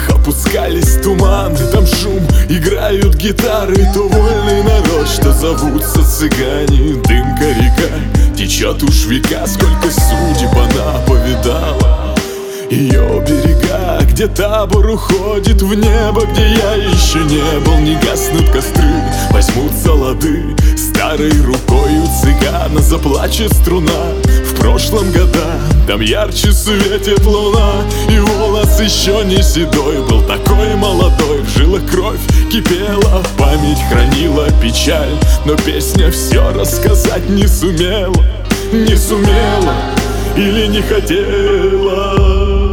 улицах опускались туманы, там шум, играют гитары, то вольный народ, что зовутся цыгане. Дымка река течет уж века, сколько судеб она повидала. Ее берега, где табор уходит в небо, где я еще не был, не гаснут костры, возьмутся лады. Старой рукой у цыгана заплачет струна. В прошлом года там ярче светит луна, и волос еще не седой, был такой молодой. В жилах кровь кипела, память хранила печаль, но песня все рассказать не сумела. Не сумела или не хотела.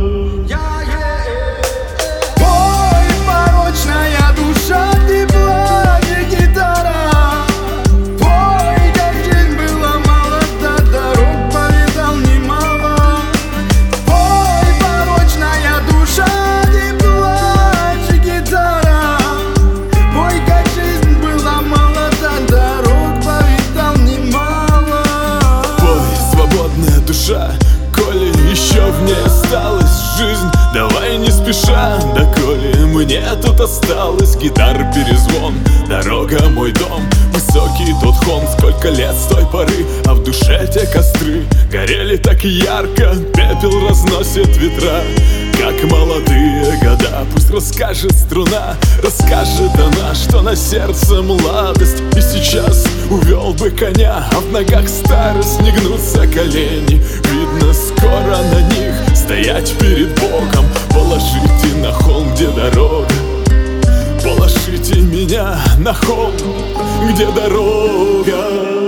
Коли еще в ней осталась жизнь, давай не спеша, да коли мне тут осталось. Гитар, перезвон, дорога, мой дом, высокий тот холм. Сколько лет с той поры, а в душе те костры горели так ярко, пепел разносит ветра, как молодые года. Пусть расскажет струна, расскажет она, что на сердце младость. И сейчас увел бы коня, а в ногах старость, не гнутся колени. Видно, скоро на них стоять перед Богом. Положите на холм, где дорога, положите меня на холм, где дорога.